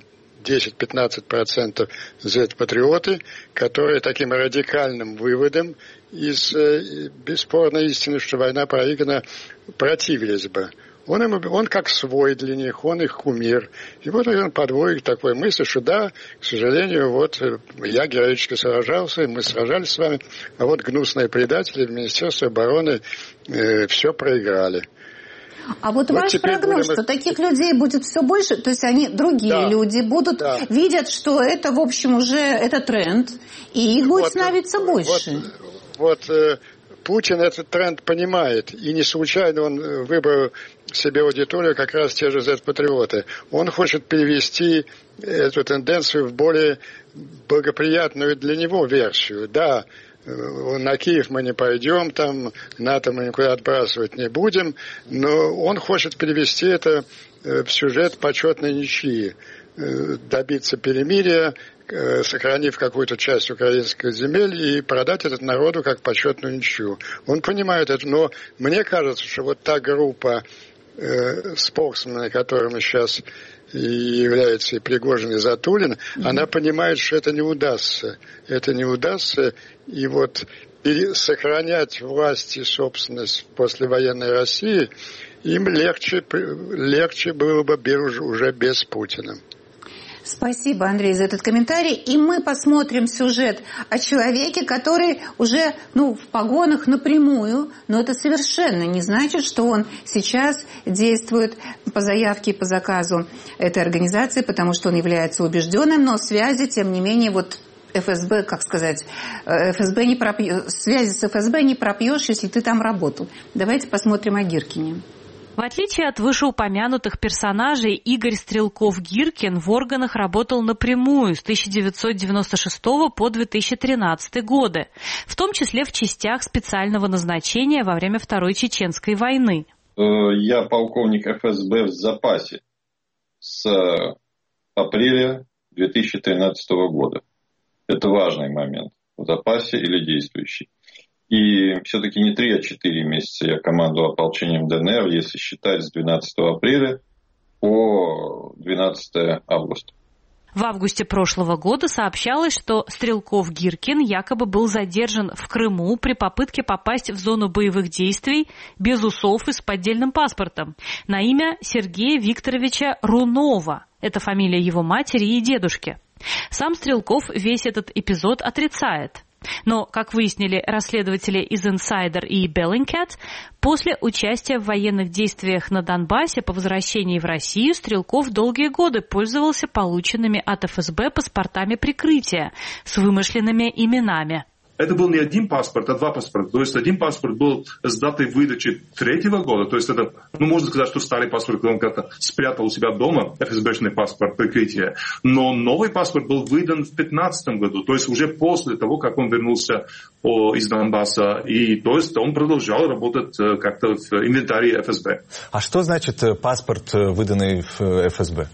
10-15% Z-патриоты, которые таким радикальным выводом из бесспорной истины, что война проиграна, противились бы. Он как свой для них, он их кумир. И вот он подводит такой мысли, что да, к сожалению, вот я героически сражался, и мы сражались с вами, а вот гнусные предатели в Министерстве обороны все проиграли. А вот ваш прогноз, что таких людей будет все больше, то есть они, другие люди, будут видят, что это, в общем, уже это тренд, и их будет становиться больше. Путин этот тренд понимает, и не случайно он выбрал себе аудиторию как раз те же Z-патриоты. Он хочет перевести эту тенденцию в более благоприятную для него версию. Да, на Киев мы не пойдем, там НАТО мы никуда отбрасывать не будем, но он хочет перевести это в сюжет почетной ничьи, добиться перемирия, сохранив какую-то часть украинских земель и продать этот народу как почетную ничью. Он понимает это, но мне кажется, что вот та группа споксменов, которыми сейчас и является и Пригожин, и Затулин, она понимает, что это не удастся. Это не удастся, и вот сохранять власть и собственность в послевоенной России им легче было бы уже без Путина. Спасибо, Андрей, за этот комментарий. И мы посмотрим сюжет о человеке, который уже в погонах напрямую, но это совершенно не значит, что он сейчас действует по заявке и по заказу этой организации, потому что он является убежденным, но связи, тем не менее, ФСБ, связи с ФСБ не пропьешь, если ты там работал. Давайте посмотрим о Гиркине. В отличие от вышеупомянутых персонажей, Игорь Стрелков-Гиркин в органах работал напрямую с 1996 по 2013 годы, в том числе в частях специального назначения во время Второй Чеченской войны. Я полковник ФСБ в запасе с апреля 2013 года. Это важный момент. В запасе или действующий. И все-таки не 3, а 4 месяца я командовал ополчением ДНР, если считать с 12 апреля по 12 августа. В августе прошлого года сообщалось, что Стрелков-Гиркин якобы был задержан в Крыму при попытке попасть в зону боевых действий без усов и с поддельным паспортом на имя Сергея Викторовича Рунова. Это фамилия его матери и дедушки. Сам Стрелков весь этот эпизод отрицает. Но, как выяснили расследователи из Insider и Bellingcat, после участия в военных действиях на Донбассе по возвращении в Россию Стрелков долгие годы пользовался полученными от ФСБ паспортами прикрытия с вымышленными именами. Это был не один паспорт, а 2 паспорта. То есть один паспорт был с датой выдачи 3-го года. То есть это, можно сказать, что старый паспорт, он как-то спрятал у себя дома, ФСБшный паспорт прикрытия. Но новый паспорт был выдан в 2015 году. То есть уже после того, как он вернулся из Донбасса. И то есть он продолжал работать как-то в инвентаре ФСБ. А что значит паспорт, выданный в ФСБ?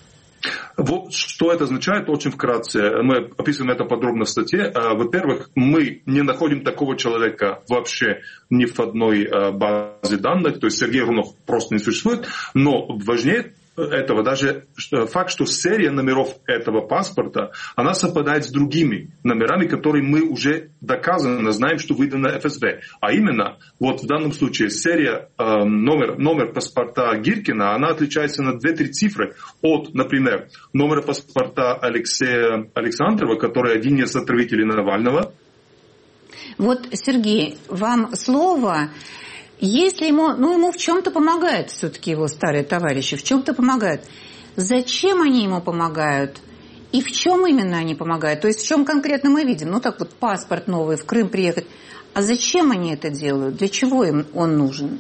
Вот что это означает, очень вкратце. Мы описываем это подробно в статье. Во-первых, мы не находим такого человека вообще ни в одной базе данных. То есть Сергей Рунов просто не существует. Но важнее этого даже факт, что серия номеров этого паспорта, она совпадает с другими номерами, которые мы уже доказанно знаем, что выдано ФСБ. А именно, вот в данном случае серия, номер паспорта Гиркина, она отличается на 2-3 цифры от, например, номера паспорта Алексея Александрова, который один из отравителей Навального. Вот, Сергей, вам слово. Если ему в чем-то помогают все-таки его старые товарищи, в чем-то помогают. Зачем они ему помогают? И в чем именно они помогают? То есть в чем конкретно мы видим? Паспорт новый, в Крым приехать. А зачем они это делают? Для чего им он нужен?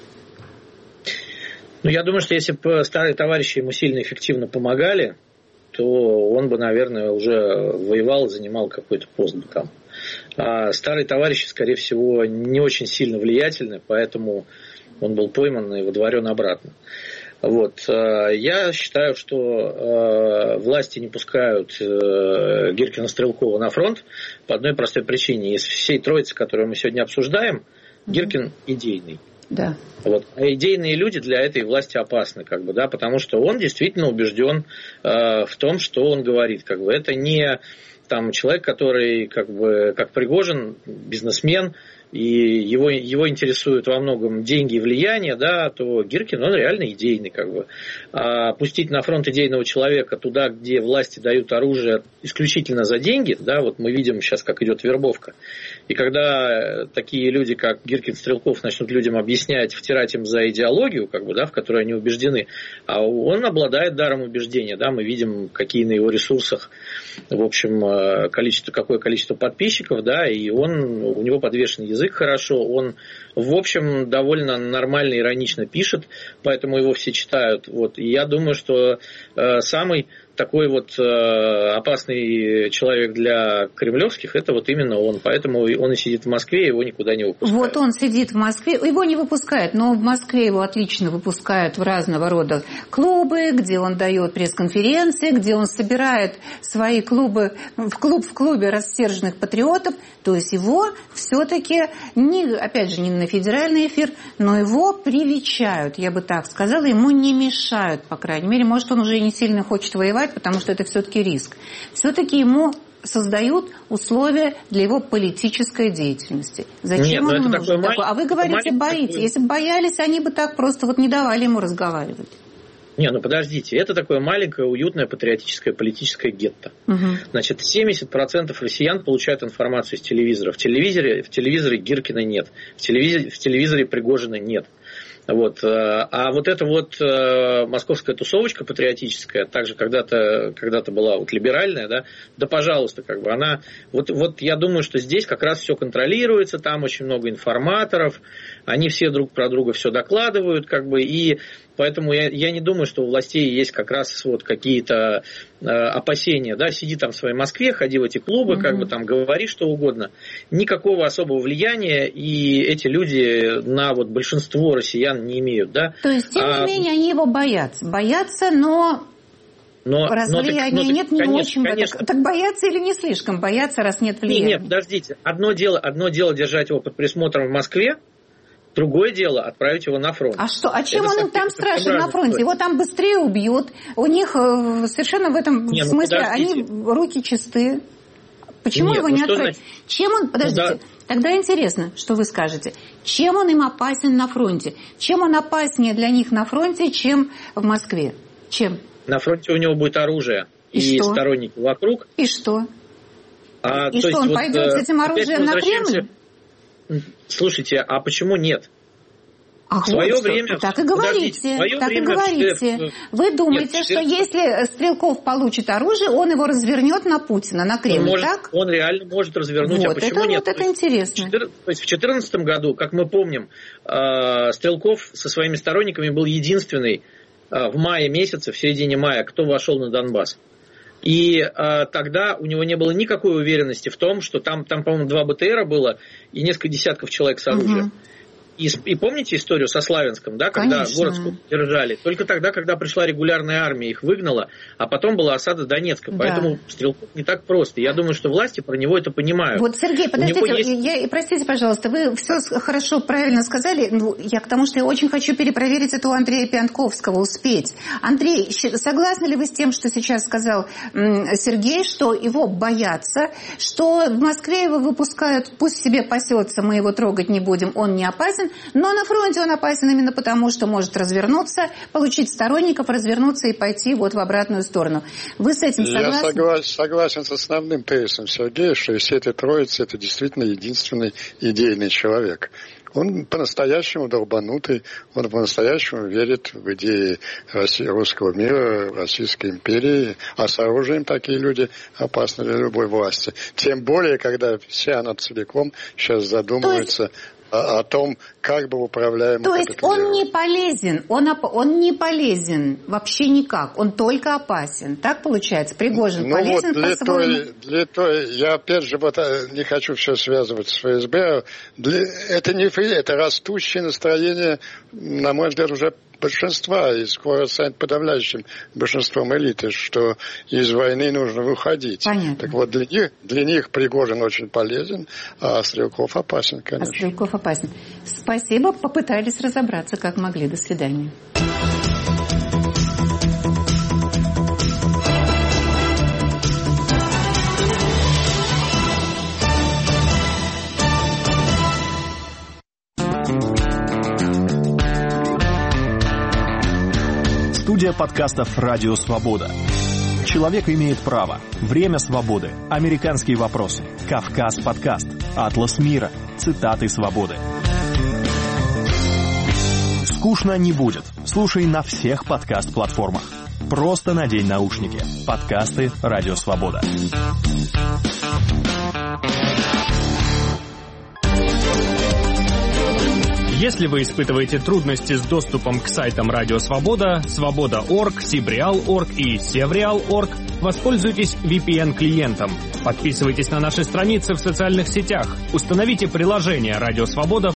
Я думаю, что если бы старые товарищи ему сильно эффективно помогали, то он бы, наверное, уже воевал, занимал какой-то пост бы там. А старые товарищи, скорее всего, не очень сильно влиятельны, поэтому он был пойман и водворен обратно. Я считаю, что власти не пускают Гиркина Стрелкова на фронт по одной простой причине. Из всей троицы, которую мы сегодня обсуждаем, Гиркин идейный. Да. А идейные люди для этой власти опасны, потому что он действительно убежден в том, что он говорит. Это не человек, который, как Пригожин, бизнесмен, и его интересуют во многом деньги и влияние, да, то Гиркин, он реально идейный, как бы. А пустить на фронт идейного человека туда, где власти дают оружие исключительно за деньги, да, вот мы видим сейчас, как идет вербовка. И когда такие люди, как Гиркин, Стрелков, начнут людям объяснять, втирать им за идеологию, как бы, да, в которой они убеждены, а он обладает даром убеждения, да, мы видим, какие на его ресурсах, в общем, какое количество подписчиков, да, и у него подвешен язык хорошо, он, в общем, довольно нормально, иронично пишет, поэтому его все читают, вот, и я думаю, что самый такой вот опасный человек для кремлевских, это вот именно он. Поэтому он и сидит в Москве, его никуда не выпускают. Вот он сидит в Москве, его не выпускают, но в Москве его отлично выпускают в разного рода клубы, где он дает пресс-конференции, где он собирает свои клубы в клубе рассерженных патриотов. То есть его все-таки, опять же, не на федеральный эфир, но его привечают, я бы так сказала, ему не мешают, по крайней мере. Может, он уже не сильно хочет воевать, потому что это все-таки риск. Все-таки ему создают условия для его политической деятельности. Зачем он нужен такой? А вы говорите, боитесь. Если бы боялись, они бы так просто вот не давали ему разговаривать. Не, ну подождите, это такое маленькое, уютное, патриотическое, политическое гетто. Значит, 70% россиян получают информацию из телевизора. В телевизоре Гиркина нет. В телевизоре Пригожина нет. Вот. А вот эта вот московская тусовочка патриотическая, также когда-то была вот либеральная, да, пожалуйста, как бы она, вот я думаю, что здесь как раз все контролируется, там очень много информаторов, они все друг про друга все докладывают, как бы, и поэтому я не думаю, что у властей есть как раз вот какие-то опасения, да, сиди там в своей Москве, ходи в эти клубы, как бы там говори что угодно. Никакого особого влияния и эти люди на вот большинство россиян не имеют, да. То есть, тем не менее, они его боятся. Боятся, но влияния нет, не очень. Конечно. Так боятся или не слишком боятся, раз нет влияния? Нет, подождите. Одно дело держать его под присмотром в Москве, другое дело отправить его на фронт. А что? А чем он им там страшен на фронте? Его там быстрее убьют. У них совершенно в этом смысле они руки чистые. Почему его не отправить? Чем он... Подождите. Тогда интересно, что вы скажете. Чем он им опасен на фронте? Чем он опаснее для них на фронте, чем в Москве? Чем? На фронте у него будет оружие и сторонники вокруг. И что? И что, он пойдет с этим оружием на Кремль? Слушайте, а почему нет? В свое время... Так и говорите. Вы думаете, что если Стрелков получит оружие, он его развернет на Путина, на Кремль, так? Он реально может развернуть, а почему нет? Вот это интересно. То есть в 2014 году, как мы помним, Стрелков со своими сторонниками был единственный в мае месяце, в середине мая, кто вошел на Донбасс. И тогда у него не было никакой уверенности в том, что там по-моему, 2 БТРа было и несколько десятков человек с оружием. И помните историю со Славянском, да, когда город держали? Только тогда, когда пришла регулярная армия, их выгнала, а потом была осада Донецка. Поэтому Стрелков не так просто. Я думаю, что власти про него это понимают. Вот, Сергей, подождите, простите, пожалуйста, вы все хорошо, правильно сказали. Я к тому, что я очень хочу перепроверить это у Андрея Пьянковского, успеть. Андрей, согласны ли вы с тем, что сейчас сказал Сергей, что его боятся, что в Москве его выпускают, пусть себе пасется, мы его трогать не будем, он не опасен, но на фронте он опасен именно потому, что может развернуться, получить сторонников, развернуться и пойти вот в обратную сторону. Вы с этим согласны? Я согласен с основным тезисом Сергея, что из этой троицы это действительно единственный идейный человек. Он по-настоящему долбанутый, он по-настоящему верит в идеи русского мира, Российской империи, а с оружием такие люди опасны для любой власти. Тем более, когда все она целиком сейчас задумывается о том, как бы управляем. То есть он не полезен, он не полезен вообще никак, он только опасен. Так получается? Пригожин полезен по-своему? Я опять же не хочу все связывать с ФСБ. Это растущее настроение, на мой взгляд, уже большинства, и скоро станет подавляющим большинством элиты, что из войны нужно выходить. Понятно. Так вот, для них Пригожин очень полезен, а Стрелков опасен, конечно. Стрелков опасен. Спасибо, попытались разобраться, как могли. До свидания. Студия подкастов «Радио Свобода». Человек имеет право. Время свободы. Американские вопросы. Кавказ подкаст. Атлас мира. Цитаты свободы. Скучно не будет. Слушай на всех подкаст-платформах. Просто надень наушники. Подкасты «Радио Свобода». Если вы испытываете трудности с доступом к сайтам Радио Свобода, Свобода.орг, Сибреал.орг и Севреал.орг, воспользуйтесь VPN-клиентом. Подписывайтесь на наши страницы в социальных сетях. Установите приложение Радио Свобода